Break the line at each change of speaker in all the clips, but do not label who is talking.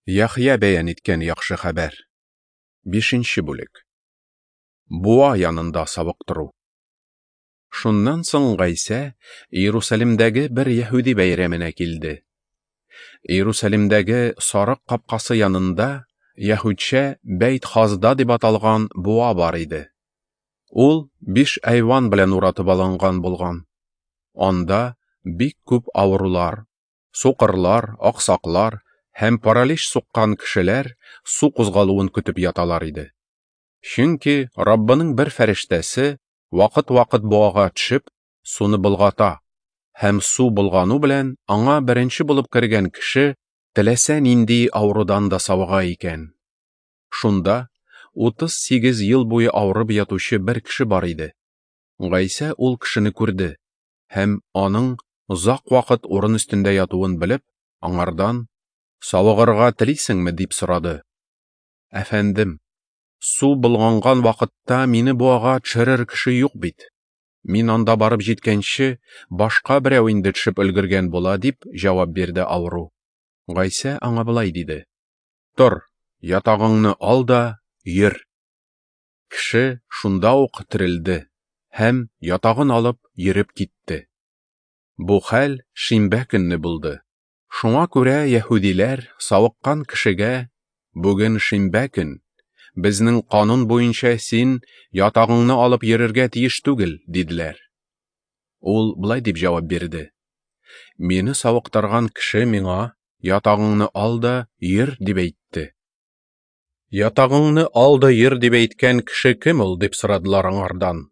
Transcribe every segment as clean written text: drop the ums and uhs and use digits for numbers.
Яхья бәян иткән яхшы хәбәр. 5-нче бүлек. Буа янында сабыктыру. Шуннан соң Гайса Иерусалимдәге бер Яһүди бәйрәменә килде. Иерусалимдәге Сарык капкасы янында Яһүдчә Бәйт-Хазда дип аталган буа бар иде. Ул 5 айван белән уратып алынган булган. Анда бик күп авырулар, сукырлар, аксаклар һәм паралич суккан кешеләр су кузгалуын көтеп яталар иде. Чөнки Раббының бер фәрештәсе вакыт-вакыт буага төшеп, суны болгата, һәм су болгану белән аңа беренче булып кергән кеше теләсә нинди авырудан да савыга икән. Шунда 38 ел буе авырып ятучы бер кеше бар иде. Гайса ул кешене күрде һәм аның озак вакыт урын өстендә ятуын белеп, аңардан «Савыгырга телисеңме?» дип сорады. «Әфәндем, су болганган вакытта мине буага төшерер кеше юк бит. Мин анда барып җиткәнче башка берәү инде төшеп өлгергән була», дип җавап бирде авыру. Гайса аңа болай диде: «Тор, ятагыңны ал да йөр». Кеше шунда ук терелде һәм ятагын алып йөреп китте. Бу хәл шимбә көнне булды. Шуңа күрә Яһүдиләр савыккан кешегә: «Бүген шимбә көн, безнең канун буенча син ятагыңны алып йөрергә тиеш түгел», диделәр. Ул булай дип җавап бирде: «Мине савыктырган кеше миңа ятагыңны ал да йөр дип әйтте». «Ятагыңны ал да йөр дип әйткән кеше кем ул?» дип сорадылар аңардан.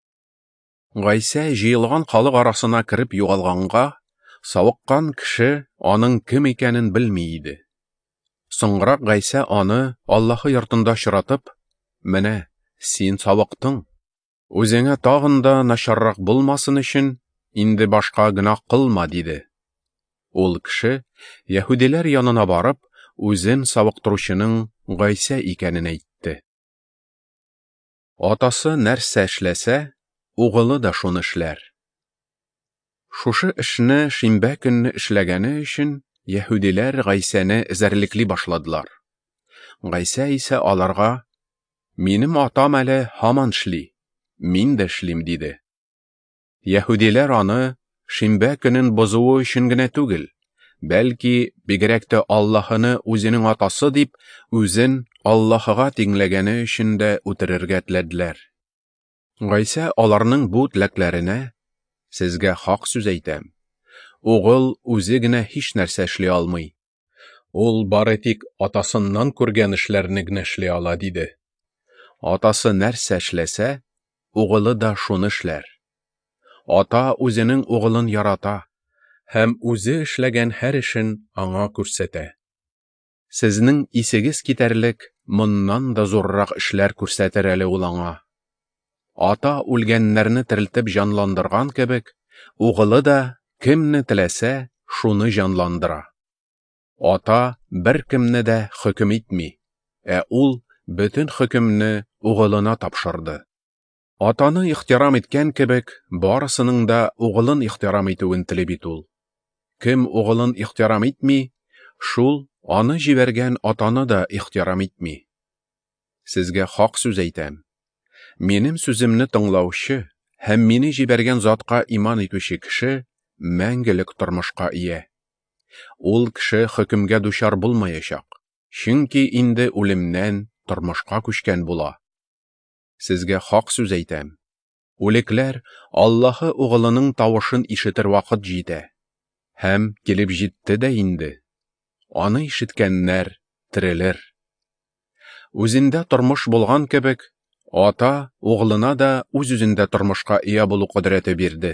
Гайса җыелган халык арасына кереп югалганга, савыккан кеше аның кем икәнен белми иде. Соңрак Гайса аны Аллаһы йортында очратып: «Менә, син савыктың. Үзеңә тагын да начаррак булмасын өчен инде башка гөнаһ кылма», диде. Ул кеше Яһүдиләр янына барып, үзен савыктыручының Гайса икәнен әйтте. Атасы нәрсә эшләсә, угылы да шуны эшләр. Шушы эшне шимбә көнне эшләгәне өчен Яһүдиләр Гайсаны эзәрлекли башладылар. Гайса исә аларга: «Минем атам әле һаман эшли, мин дә эшлим», диде. Яһүдиләр аны шимбә көнен бозуы өчен генә түгел, бәлки бигрәк тә Аллаһыны үзенең атасы дип, үзен Аллаһыга тиңләгәне өчен дә үтерергә теләделәр. Гайса аларның бу теләкләренә: «Сезгә хак сүз әйтәм, угыл үзе генә һич нәрсә эшли алмый. Ул бары тик атасыннан күргән эшләрне генә эшли ала», диде. Атасы нәрсә эшләсә, угылы да шуны эшләр. Ата үзенең угылын ярата һәм үзе эшләгән һәр эшен аңа күрсәтә. Сезнең исегез китәрлек моннан да зуррак эшләр күрсәтер әле ул аңа. Ата үлгәннәрне терелтеп җанландырган кебек, угылы да кемне теләсә, шуны җанландыра. Ата бер кемне дә хөкем итми, ул бөтен хөкемне угылына тапшырды. Атаны ихтирам иткән кебек, барысының да угылын ихтирам итүен теле бит ул. Кем угылын ихтирам итми, шул аны җибәргән атаны да ихтирам итми. Сезгә хак сүз әйтәм, минем сүземне тыңлаучы һәм мине җибәргән затка иман итүче кеше мәңгелек тормышка ия. Ул кеше хөкемгә дучар булмаячак, чөнки инде үлемнән тормышка күчкән була. Сезгә хак сүз әйтәм, үлекләр Аллаһы угылының тавышын ишетер вакыт җитә, һәм килеп җитте дә инде. Аны ишеткәннәр терелер. Үзендә тормыш булган кебек, ата угылына да үз-үзендә тормышка ия булу кудрәте бирде.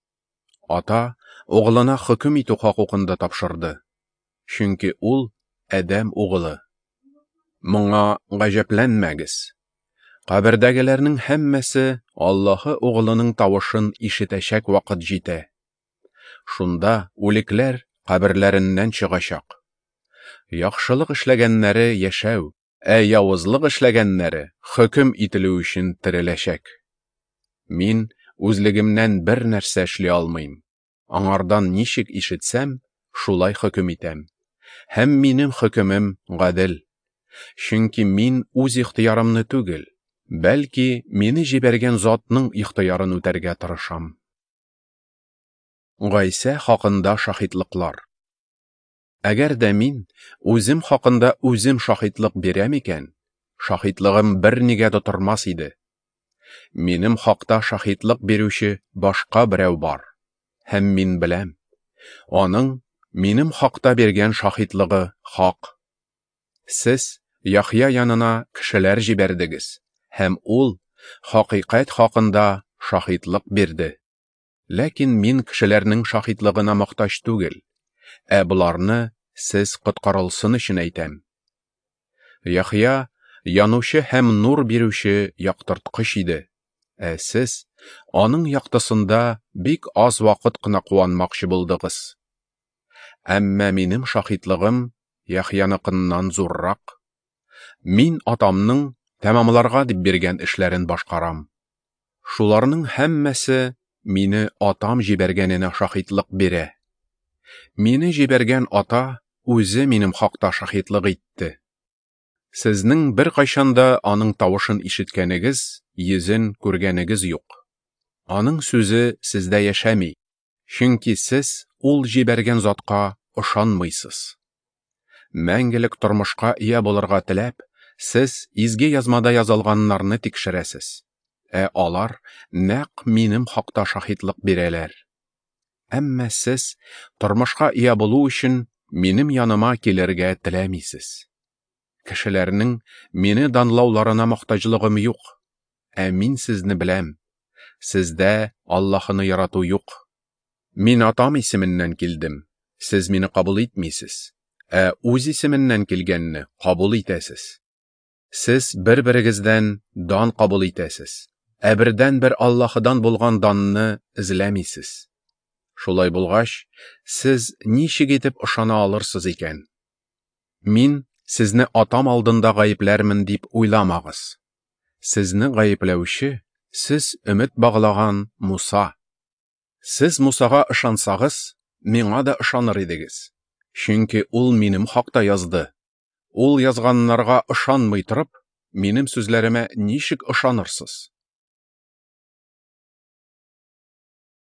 Ата угылына хөкем итү хакында тапшырды, чөнки ул Адәм угылы. Моңа гаҗәпләнмәгез. Кабердәгеләрнең һәммәсе Аллаһы угылының тавышын ишетәчәк вакыт җитә. Шунда үлекләр каберләреннән чыгачак. Яхшылык эшләгәннәре яшәү, явызлык эшләгәннәре хөкем ителү өчен тереләчәк. Мин үзлегемнән бер нәрсә эшли алмыйм. Аңардан ничек ишетсәм, шулай хөкем итәм. Һәм минем хөкемем гадел. Чөнки мин үз ихтыярымны түгел, бәлки мине җибәргән затның ихтыярын үтәргә тырышам. Гайсә хакында шаһитлыклар. Әгәр дә мин үзем хакында үзем шаһитлык бирәм икән, шаһитлыгым бернигә дә тормас иде. Минем хакта шаһитлык бирүче башка берәү бар, һәм мин беләм, аның минем хакта биргән шаһитлыгы хак. Сез Яхья янына кешеләр җибәрдегез, һәм ул хакыйкать хакында шаһитлык бирде. Ләкин мин кешеләрнең шаһитлыгына мохтаҗ түгел, буларны сез коткарылсын өчен әйтәм. Яхья янучы һәм нур бирүче яктырткыч иде, сез аның яктысында бик аз вакыт кына куанмакчы булдыгыз. Әмма минем шаһитлыгым Яхьяныкыннан зуррак. Мин атамның тәмамларга дип биргән эшләрен башкарам. Шуларның һәммәсе мине атам җибәргәненә шаһитлык бирә. Мине җибәргән ата үзе минем хакта шаһитлык итте. Сезнең бер кайчанда аның тавышын ишеткәнегез, йөзен күргәнегез юк. Аның сүзе сездә яшәми, чөнки сез ул җибәргән затка ышанмыйсыз. Мәңгелек тормышка ия булырга теләп, сез изге язмада язылганнарны тикшерәсез. Алар нәкъ минем хакта шаһитлык бирәләр. Әмма сез тормышка ия булу өчен минем яныма килергә теләмисез. Кешеләрнең мине данлауларына мохтаҗлыгым юк. Мин сезне беләм. Сездә Аллаһны ярату юк. Мин атам исеменнән килдем. Сез мине кабул итмисез. Үз исеменнән килгәнне кабул итәсез. Сез бер-берегездән дан кабул итәсез. Бердән-бер Аллаһыдан булган данны эзләмисез. Шулай булгач, сез ничек итеп ышана алырсыз икән? Мин сезне атам алдында гаепләрмен дип уйламагыз. Сезне гаепләүче, сез өмет баглаган Муса. Сез Мусага ышансагыз, миңа да ышаныр идегез. Чөнки ул минем хакта язды. Ул язганнарга ышанмый торып, минем сүзләремә ничек ышанырсыз?